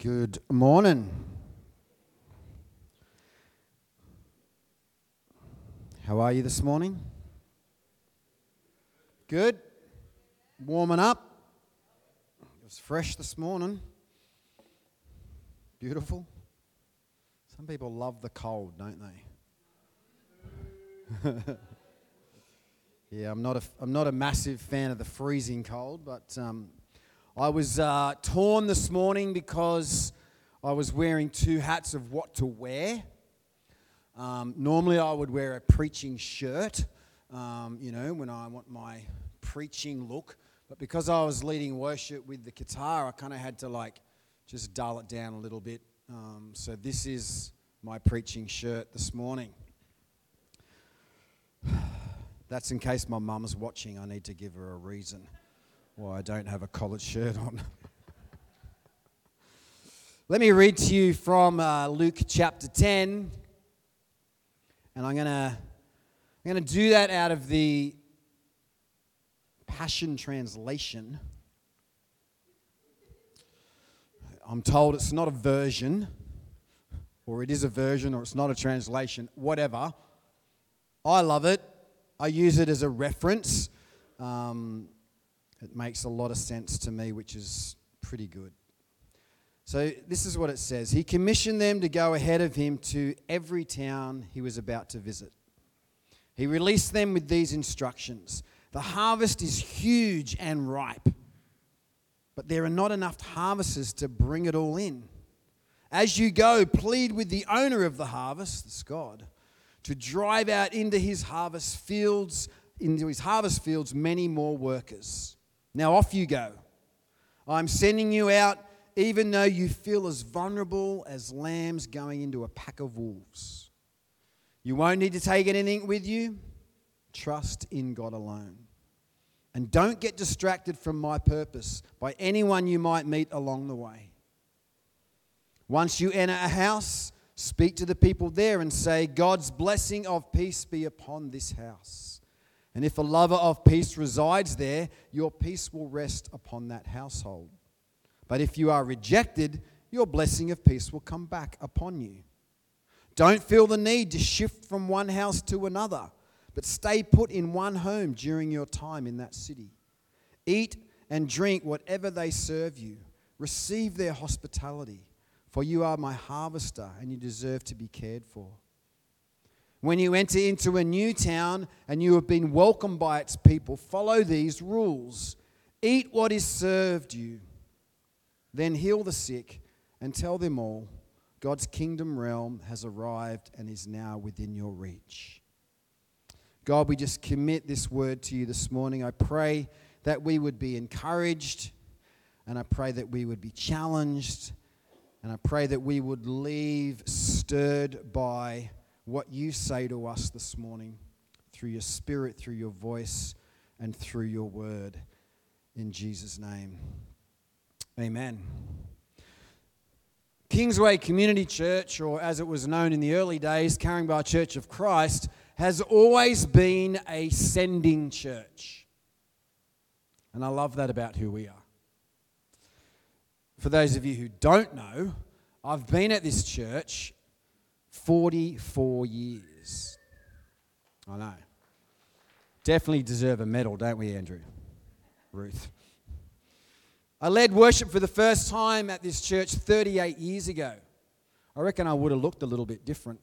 Good morning. How are you this morning? Good? Warming up? It was fresh this morning. Beautiful. Some people love the cold, don't they? Yeah, I'm not a massive fan of the freezing cold, but I was torn this morning because I was wearing two hats of what to wear. Normally I would wear a preaching shirt, when I want my preaching look. But because I was leading worship with the guitar, I kind of had to just dull it down a little bit. So this is my preaching shirt this morning. That's in case my mum's watching. I need to give her a reason why I don't have a collared shirt on. Let me read to you from Luke chapter 10. And I'm gonna do that out of the Passion Translation. I'm told it's not a version, or it is a version, or it's not a translation, whatever. I love it. I use it as a reference. It makes a lot of sense to me, which is pretty good. So this is what it says. He commissioned them to go ahead of him to every town he was about to visit. He released them with these instructions. The harvest is huge and ripe, but there are not enough harvesters to bring it all in. As you go, plead with the owner of the harvest, that's God, to drive out into his harvest fields many more workers. Now off you go. I'm sending you out even though you feel as vulnerable as lambs going into a pack of wolves. You won't need to take anything with you. Trust in God alone. And don't get distracted from my purpose by anyone you might meet along the way. Once you enter a house, speak to the people there and say, God's blessing of peace be upon this house. And if a lover of peace resides there, your peace will rest upon that household. But if you are rejected, your blessing of peace will come back upon you. Don't feel the need to shift from one house to another, but stay put in one home during your time in that city. Eat and drink whatever they serve you. Receive their hospitality, for you are my harvester and you deserve to be cared for. When you enter into a new town and you have been welcomed by its people, follow these rules. Eat what is served you. Then heal the sick and tell them all, God's kingdom realm has arrived and is now within your reach. God, we just commit this word to you this morning. I pray that we would be encouraged, and I pray that we would be challenged, and I pray that we would leave stirred by what you say to us this morning through your Spirit, through your voice, and through your word. In Jesus' name, amen. Kingsway Community Church, or as it was known in the early days, Caringbah Church of Christ, has always been a sending church. And I love that about who we are. For those of you who don't know, I've been at this church 44 years. I know. Definitely deserve a medal, don't we, Andrew? Ruth. I led worship for the first time at this church 38 years ago. I reckon I would have looked a little bit different.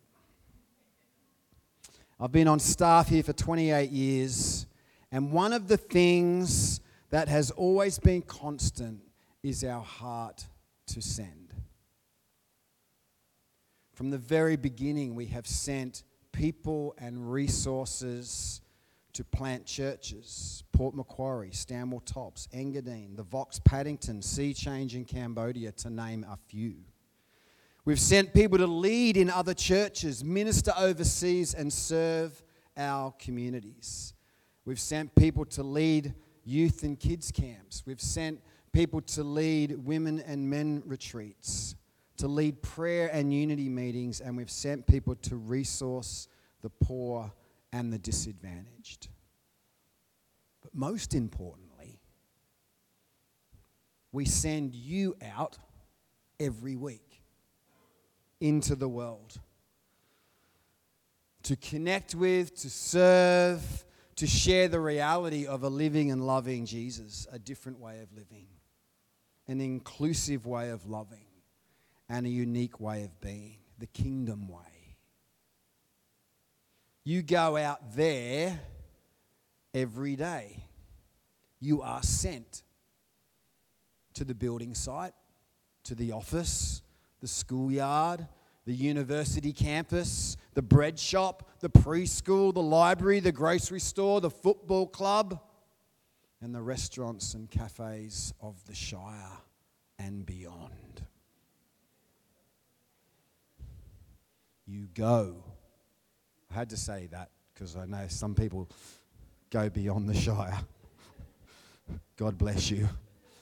I've been on staff here for 28 years, and one of the things that has always been constant is our heart to send. From the very beginning, we have sent people and resources to plant churches, Port Macquarie, Stanwell Tops, Engadine, the Vox Paddington, Sea Change in Cambodia, to name a few. We've sent people to lead in other churches, minister overseas, and serve our communities. We've sent people to lead youth and kids camps. We've sent people to lead women and men retreats, to lead prayer and unity meetings, and we've sent people to resource the poor and the disadvantaged. But most importantly, we send you out every week into the world. To connect with, to serve, to share the reality of a living and loving Jesus, a different way of living, an inclusive way of loving, and a unique way of being, the kingdom way. You go out there every day. You are sent to the building site, to the office, the schoolyard, the university campus, the bread shop, the preschool, the library, the grocery store, the football club, and the restaurants and cafes of the Shire and beyond. You go. I had to say that because I know some people go beyond the Shire. God bless you.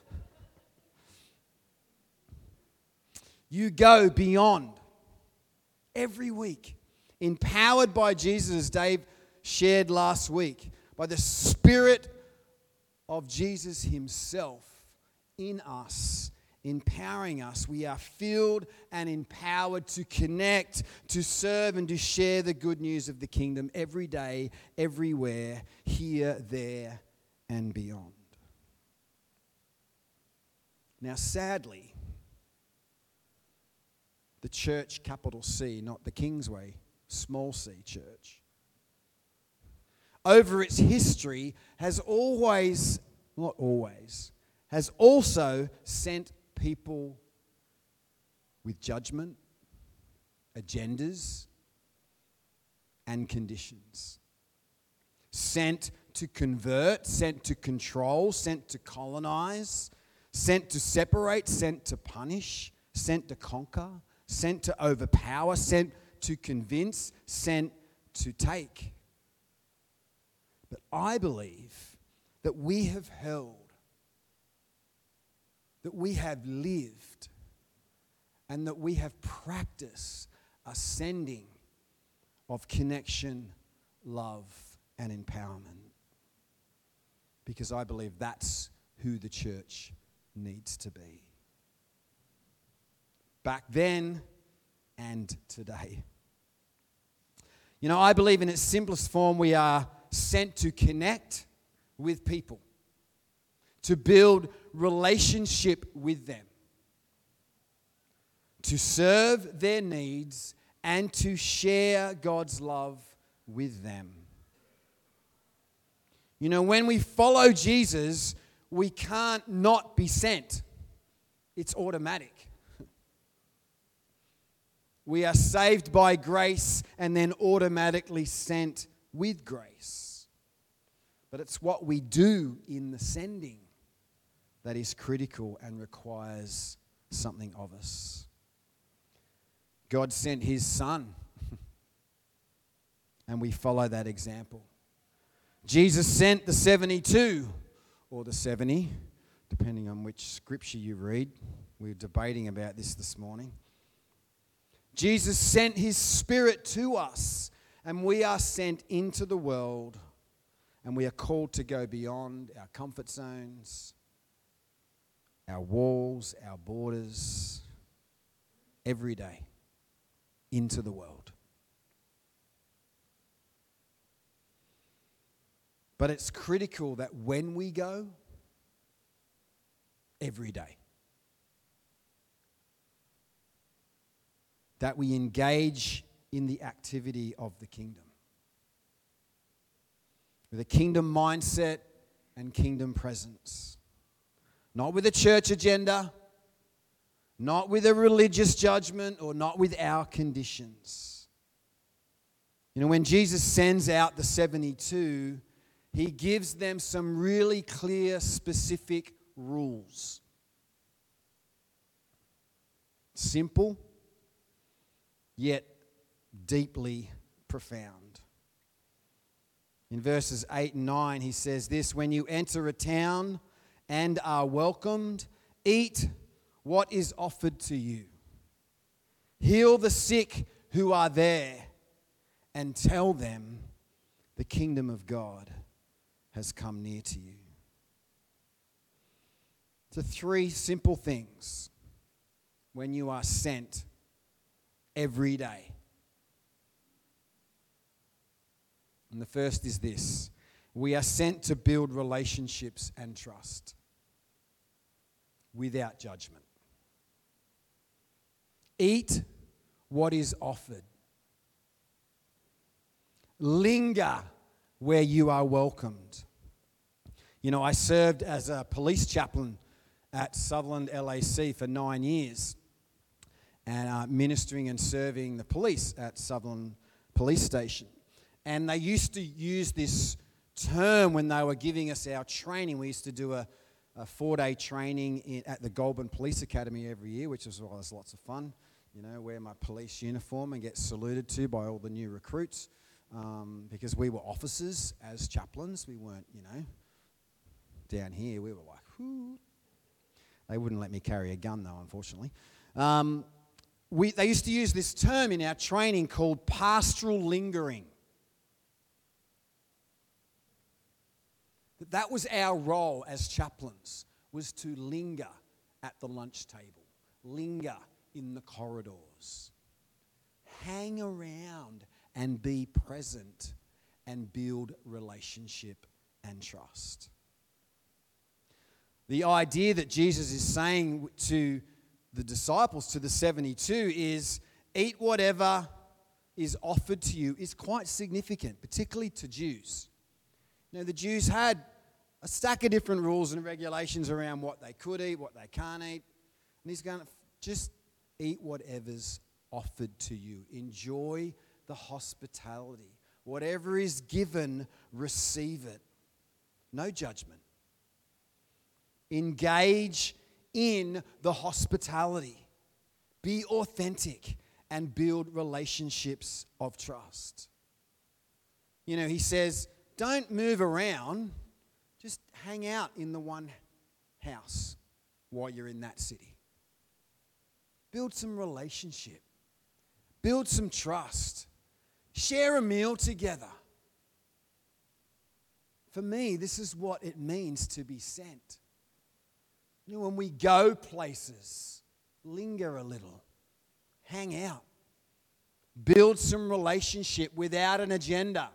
You go beyond every week, empowered by Jesus, as Dave shared last week, by the Spirit of Jesus himself in us, empowering us. We are filled and empowered to connect, to serve, and to share the good news of the kingdom every day, everywhere, here, there, and beyond. Now, sadly, the church, capital C, not the Kingsway, small c church, over its history has has also sent people with judgment, agendas, and conditions. Sent to convert, sent to control, sent to colonize, sent to separate, sent to punish, sent to conquer, sent to overpower, sent to convince, sent to take. But I believe that we have held, that we have lived, and that we have practiced a sending of connection, love, and empowerment. Because I believe that's who the church needs to be. Back then and today. You know, I believe in its simplest form, we are sent to connect with people, to build relationship with them, to serve their needs, and to share God's love with them. You know, when we follow Jesus, we can't not be sent. It's automatic. We are saved by grace and then automatically sent with grace. But it's what we do in the sending that is critical and requires something of us. God sent his Son, and we follow that example. Jesus sent the 72, or the 70, depending on which scripture you read. We were debating about this morning. Jesus sent his Spirit to us, and we are sent into the world, and we are called to go beyond our comfort zones, our walls, our borders, every day into the world. But it's critical that when we go, every day, that we engage in the activity of the kingdom with a kingdom mindset and kingdom presence. Not with a church agenda, not with a religious judgment, or not with our conditions. You know, when Jesus sends out the 72, he gives them some really clear, specific rules. Simple, yet deeply profound. In verses 8 and 9, he says this: when you enter a town and are welcomed, eat what is offered to you. Heal the sick who are there, and tell them the kingdom of God has come near to you. So 3 simple things when you are sent every day. And the first is this: we are sent to build relationships and trust without judgment. Eat what is offered. Linger where you are welcomed. You know, I served as a police chaplain at Sutherland LAC for 9 years, and ministering and serving the police at Sutherland Police Station. And they used to use this term when they were giving us our training. We used to do a 4-day training at the Goulburn Police Academy every year, which was always lots of fun. You know, wear my police uniform and get saluted to by all the new recruits, because we were officers as chaplains. We weren't, you know, down here. We were like, whoo. They wouldn't let me carry a gun though, unfortunately. They used to use this term in our training called pastoral lingering. That was our role as chaplains, was to linger at the lunch table, linger in the corridors, hang around and be present and build relationship and trust. The idea that Jesus is saying to the disciples, to the 72, is eat whatever is offered to you is quite significant, particularly to Jews. You know, the Jews had a stack of different rules and regulations around what they could eat, what they can't eat. And he's going, just eat whatever's offered to you. Enjoy the hospitality. Whatever is given, receive it. No judgment. Engage in the hospitality. Be authentic and build relationships of trust. You know, he says, don't move around. Just hang out in the one house while you're in that city. Build some relationship. Build some trust. Share a meal together. For me, this is what it means to be sent. You know, when we go places, linger a little. Hang out. Build some relationship without an agenda.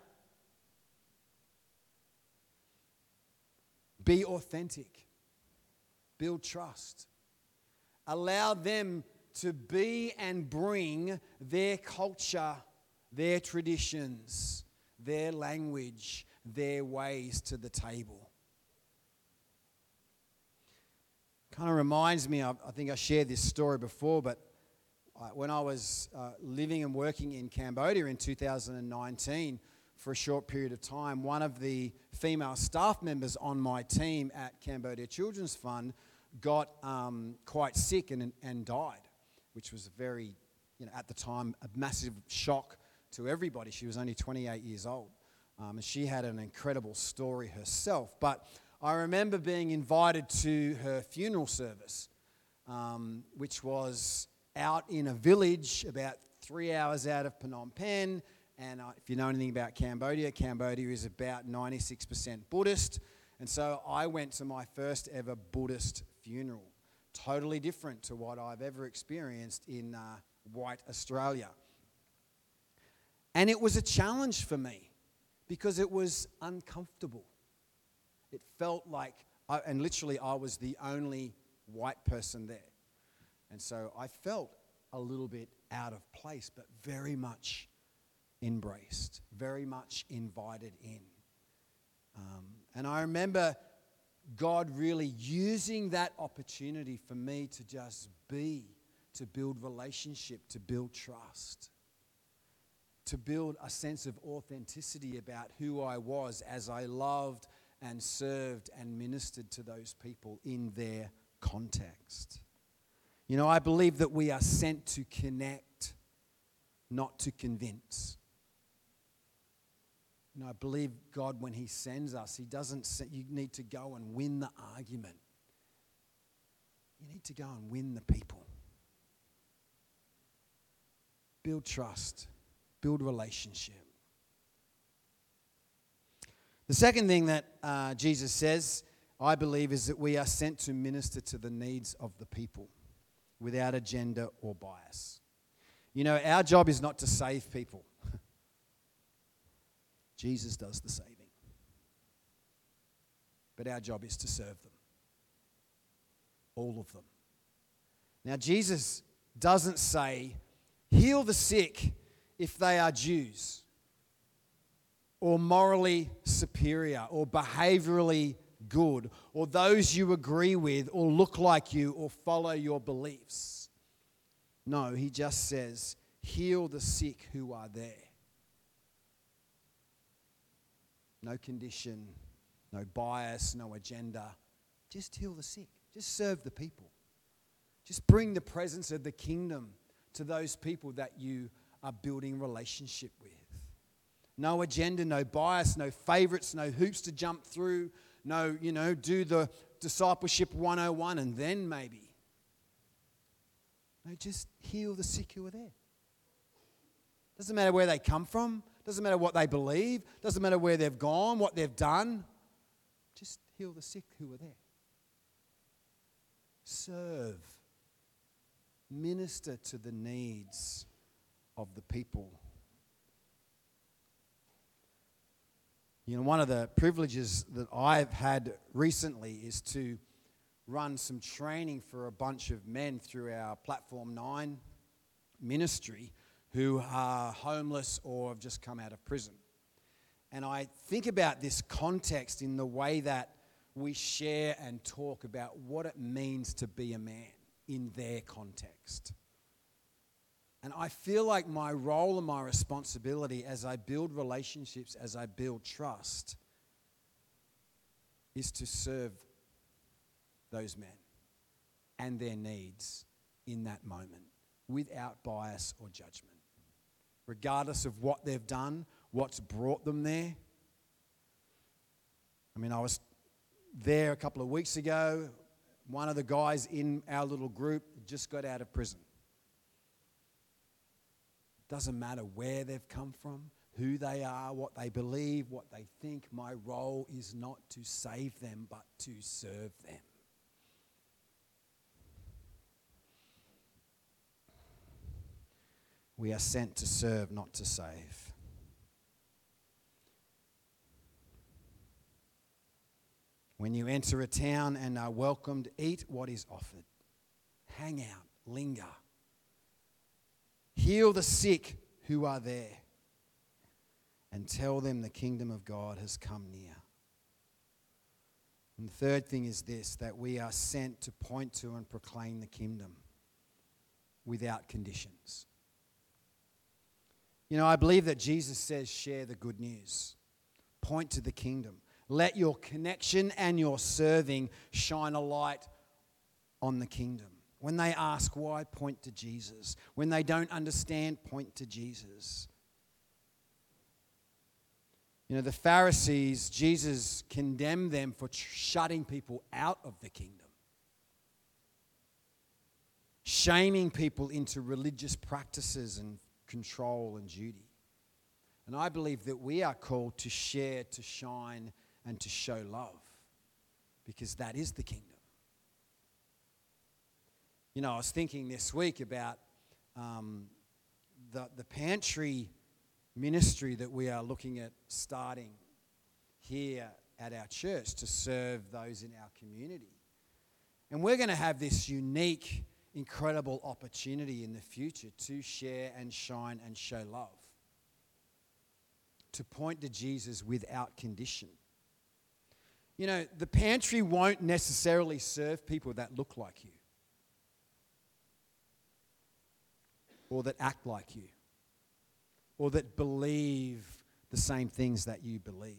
Be authentic. Build trust. Allow them to be and bring their culture, their traditions, their language, their ways to the table. Kind of reminds me of, I think I shared this story before, but when I was living and working in Cambodia in 2019 for a short period of time, one of the female staff members on my team at Cambodia Children's Fund got quite sick and died, which was a very, you know, at the time, a massive shock to everybody. She was only 28 years old, and she had an incredible story herself. But I remember being invited to her funeral service, which was out in a village about 3 hours out of Phnom Penh. And if you know anything about Cambodia, Cambodia is about 96% Buddhist. And so I went to my first ever Buddhist funeral. Totally different to what I've ever experienced in white Australia. And it was a challenge for me because it was uncomfortable. It felt like, and literally I was the only white person there. And so I felt a little bit out of place, but very much embraced, very much invited in. And I remember God really using that opportunity for me to just be, to build relationship, to build trust, to build a sense of authenticity about who I was as I loved and served and ministered to those people in their context. You know, I believe that we are sent to connect, not to convince. You know, I believe God, when He sends us, He doesn't say you need to go and win the argument. You need to go and win the people. Build trust. Build relationship. The second thing that Jesus says, I believe, is that we are sent to minister to the needs of the people. without agenda or bias. You know, our job is not to save people. Jesus does the saving. But our job is to serve them. All of them. Now, Jesus doesn't say, heal the sick if they are Jews, or morally superior, or behaviorally good, or those you agree with, or look like you, or follow your beliefs. No, he just says, heal the sick who are there. No condition, no bias, no agenda. Just heal the sick. Just serve the people. Just bring the presence of the kingdom to those people that you are building relationship with. No agenda, no bias, no favorites, no hoops to jump through. No, do the discipleship 101 and then maybe. No, just heal the sick who are there. Doesn't matter where they come from. Doesn't matter what they believe. Doesn't matter where they've gone, what they've done. Just heal the sick who are there. Serve. Minister to the needs of the people. You know, one of the privileges that I've had recently is to run some training for a bunch of men through our Platform 9 ministry who are homeless or have just come out of prison. And I think about this context in the way that we share and talk about what it means to be a man in their context. And I feel like my role and my responsibility as I build relationships, as I build trust, is to serve those men and their needs in that moment without bias or judgment. Regardless of what they've done, what's brought them there. I mean, I was there a couple of weeks ago. One of the guys in our little group just got out of prison. Doesn't matter where they've come from, who they are, what they believe, what they think. My role is not to save them, but to serve them. We are sent to serve, not to save. When you enter a town and are welcomed, eat what is offered. Hang out, linger. Heal the sick who are there. And tell them the kingdom of God has come near. And the third thing is this, that we are sent to point to and proclaim the kingdom without conditions. You know, I believe that Jesus says, share the good news. Point to the kingdom. Let your connection and your serving shine a light on the kingdom. When they ask why, point to Jesus. When they don't understand, point to Jesus. You know, the Pharisees, Jesus condemned them for shutting people out of the kingdom. Shaming people into religious practices and control and duty. And I believe that we are called to share, to shine, and to show love, because that is the kingdom. You know, I was thinking this week about the pantry ministry that we are looking at starting here at our church to serve those in our community. And we're going to have this unique, incredible opportunity in the future to share and shine and show love, to point to Jesus without condition. You know, the pantry won't necessarily serve people that look like you or that act like you or that believe the same things that you believe.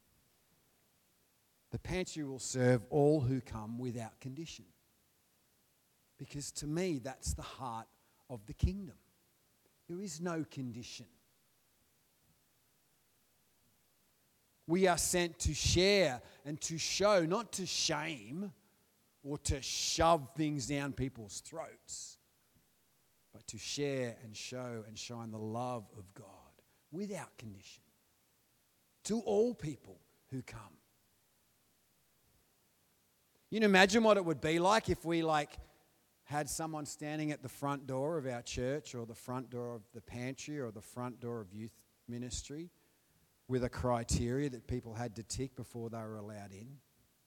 The pantry will serve all who come without condition. Because to me, that's the heart of the kingdom. There is no condition. We are sent to share and to show, not to shame or to shove things down people's throats, but to share and show and shine the love of God without condition to all people who come. You can imagine what it would be like if we had someone standing at the front door of our church or the front door of the pantry or the front door of youth ministry with a criteria that people had to tick before they were allowed in.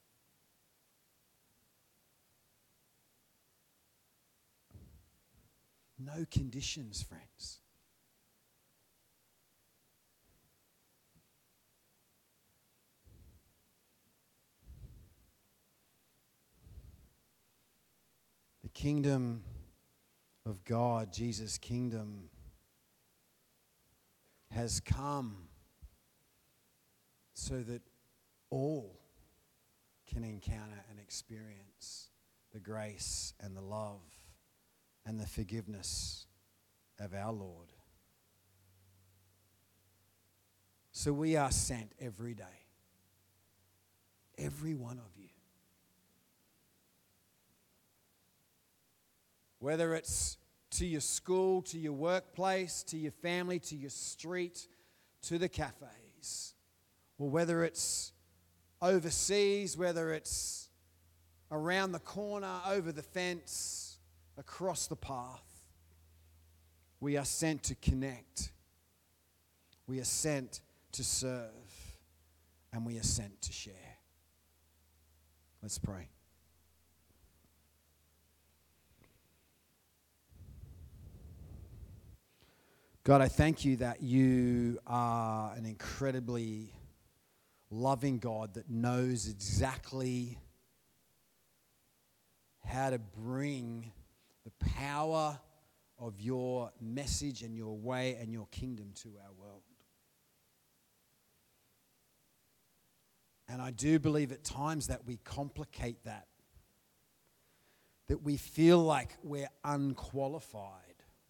No conditions, friends. The kingdom of God, Jesus' kingdom, has come so that all can encounter and experience the grace and the love and the forgiveness of our Lord. So we are sent every day, every one of you. Whether it's to your school, to your workplace, to your family, to your street, to the cafes, or whether it's overseas, whether it's around the corner, over the fence, across the path, we are sent to connect. We are sent to serve, and we are sent to share. Let's pray. God, I thank you that you are an incredibly loving God that knows exactly how to bring the power of your message and your way and your kingdom to our world. And I do believe at times that we complicate that we feel like we're unqualified.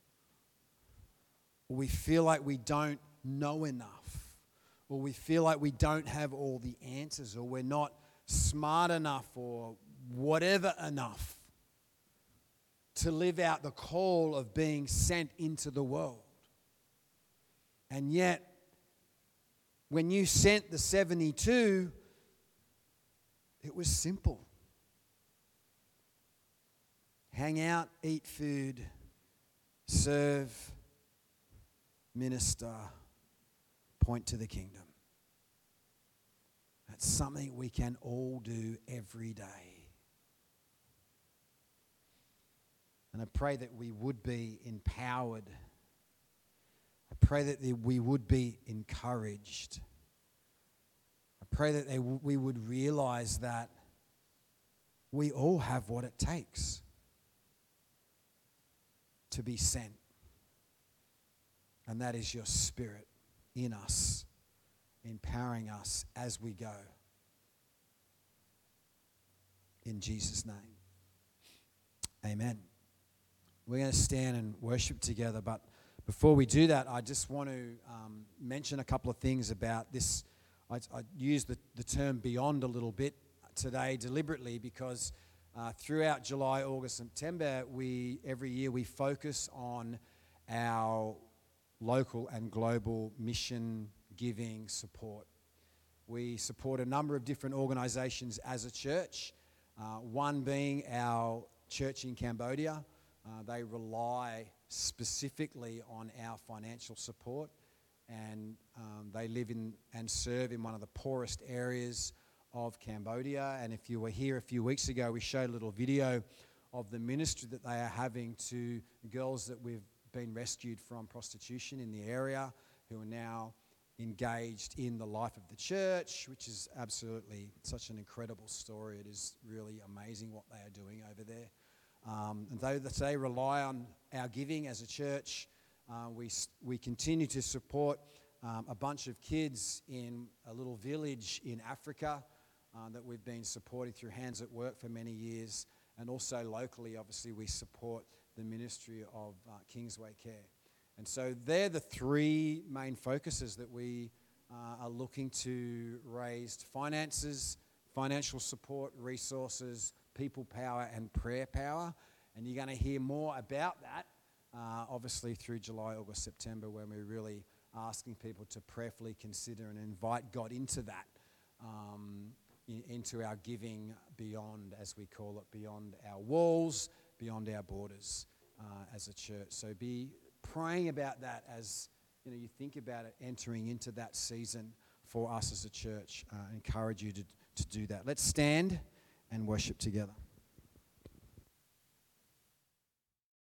Or we feel like we don't know enough, or we feel like we don't have all the answers, or we're not smart enough, or whatever enough to live out the call of being sent into the world. And yet, when you sent the 72, it was simple. Hang out, eat food, serve, minister, point to the kingdom. That's something we can all do every day. And I pray that we would be empowered. I pray that we would be encouraged. I pray that we would realize that we all have what it takes to be sent. And that is your Spirit in us, empowering us as we go. In Jesus' name. Amen. We're going to stand and worship together, but before we do that, I just want to mention a couple of things about this. I use the term beyond a little bit today deliberately because throughout July, August, September, every year we focus on our local and global mission giving support. We support a number of different organisations as a church, one being our church in Cambodia. They rely specifically on our financial support, and they live in and serve in one of the poorest areas of Cambodia. And if you were here a few weeks ago, we showed a little video of the ministry that they are having to girls that we've been rescued from prostitution in the area, who are now engaged in the life of the church, which is absolutely such an incredible story. It is really amazing what they are doing over there. And though they rely on our giving as a church, we continue to support a bunch of kids in a little village in Africa that we've been supporting through Hands at Work for many years. And also locally, obviously, we support the ministry of Kingsway Care. And so they're the three main focuses that we are looking to raise: finances, financial support, resources, people power, and prayer power. And you're going to hear more about that, obviously, through July, August, September, when we're really asking people to prayerfully consider and invite God into that, into our giving beyond, as we call it, beyond our walls, beyond our borders as a church. So be praying about that as you think about it, entering into that season for us as a church. I encourage you to do that. Let's stand and worship together.